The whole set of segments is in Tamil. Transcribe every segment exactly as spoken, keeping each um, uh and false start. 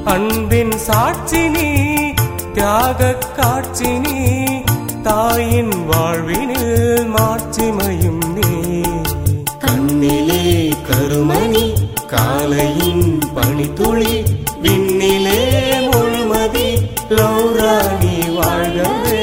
அன்பின் சாட்சி நீ, தியாக காட்சி நீ, தாயின் வாழ்வினில் மாட்சிமையும் நீ. கண்ணிலே கருமணி, காலையின் பனித்துளி, விண்ணிலே முழுமதி, லௌராணி வாழ்கவே.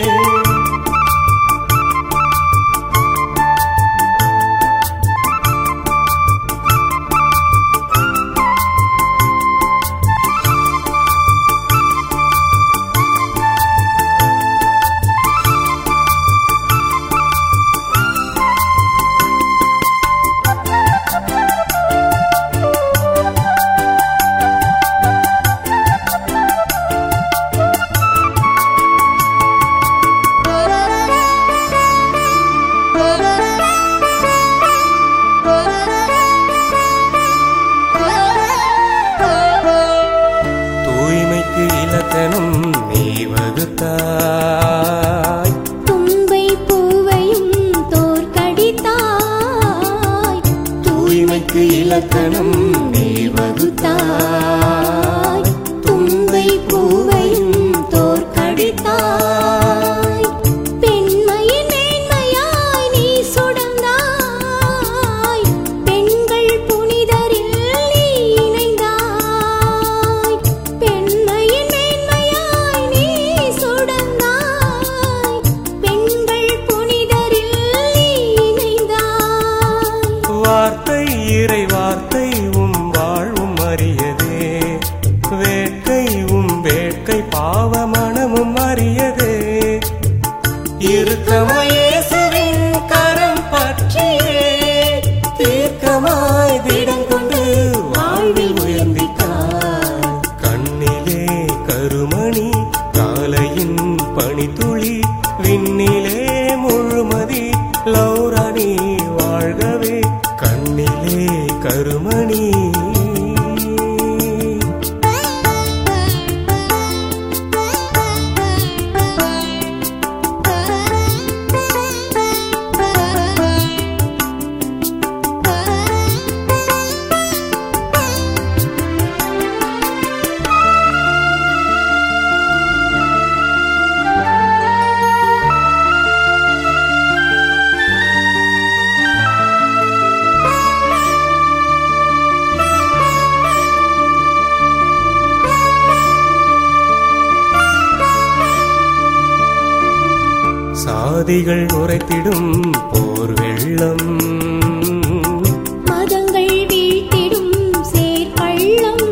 நீ வகுத்தாய், தும்பை பூவையும் தோற்கடித்தாய். தூய்மைக்கு இலக்கணம் நீ வகுத்தாய், தும்பை பூவையும் தோற்கடித்தாய். பெண்மையின் மேன்மையாய் நீ சுடந்தாய், பெண்கள் புனிதரில் நீ இணைந்தாய். பெண்மையின் மேன்மையாய் நீ சுடந்தாய், பெண்கள் புனிதரில் நீ இணைந்தாய். வார்த்தை இறை வார்த்தை உம் வாழ்வும் அறியதே, வேட்கை உம் வேட்கை பாவ மனமும் அறியதே. இறுக்கமாயேசுவின் கரம் பற்றியே, தீர்க்கமாய் திடம் கொண்டு வாழ்வில் உயர்ந்திட்டாய். கண்ணிலே கருமணி, காலையின் பனித்துளி, விண்ணிலே முழுமதி, லௌராணி வாழ்கவே. கண்ணிலே கருமணி. சாதிகள் உரைத்திடும் போர் வெள்ளம், மதங்கள் வீழ்த்திடும் சேர்பள்ளம்.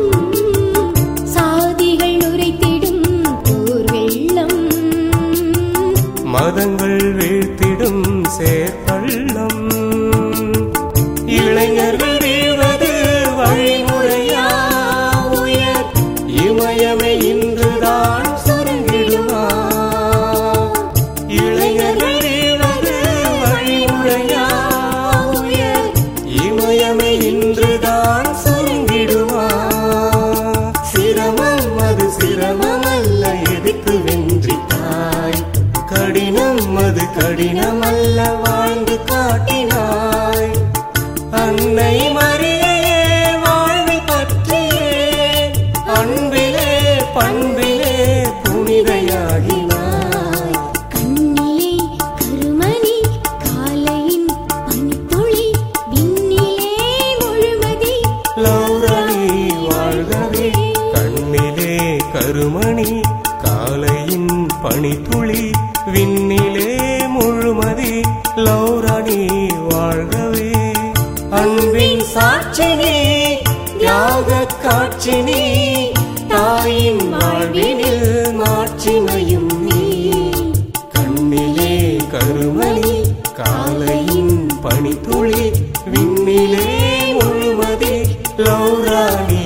சாதிகள் உரைத்திடும் போர் வெள்ளம், மதங்கள் வீழ்த்திடும் சேர்பள்ளம். இளைஞர்கள் வீழ்வது வழிமுறையா, உயர் இமயமே இன்றுதான் சுருங்கிடுமா. இளைஞர்கள் வீழ்வது வழிமுறையா, உயர் இமயமே இன்றுதான் சுருங்கிடுமா. சிரமம் அது சிரமம் அல்ல, எதிர்த்து வென்றிட்டாய். கடினம் அது கடினம் அல்ல, வாழ்ந்து காட்டினாய். அன்னை மரியே வாழ்வை பற்றியே, அன்பிலே பண்பிலே புனிதையாகினாய். கண்ணிலே கருமணி, காலையின் பனித்துளி, விண்ணிலே முழுமதி, லௌராணி வாழ்கவே. கண்ணிலே கருமணி, காலையின் பனித்துளி, விண்ணிலே முழுமதி, லௌராணி வாழ்கவே. அன்பின் சாட்சி நீ, தியாக காட்சி நீ, தாயின் வாழ்வினில் மாட்சிமையும் நீ. கண்ணிலே கருமணி, காலையின் பனித்துளி, விண்ணிலே முழுமதி, லௌராணி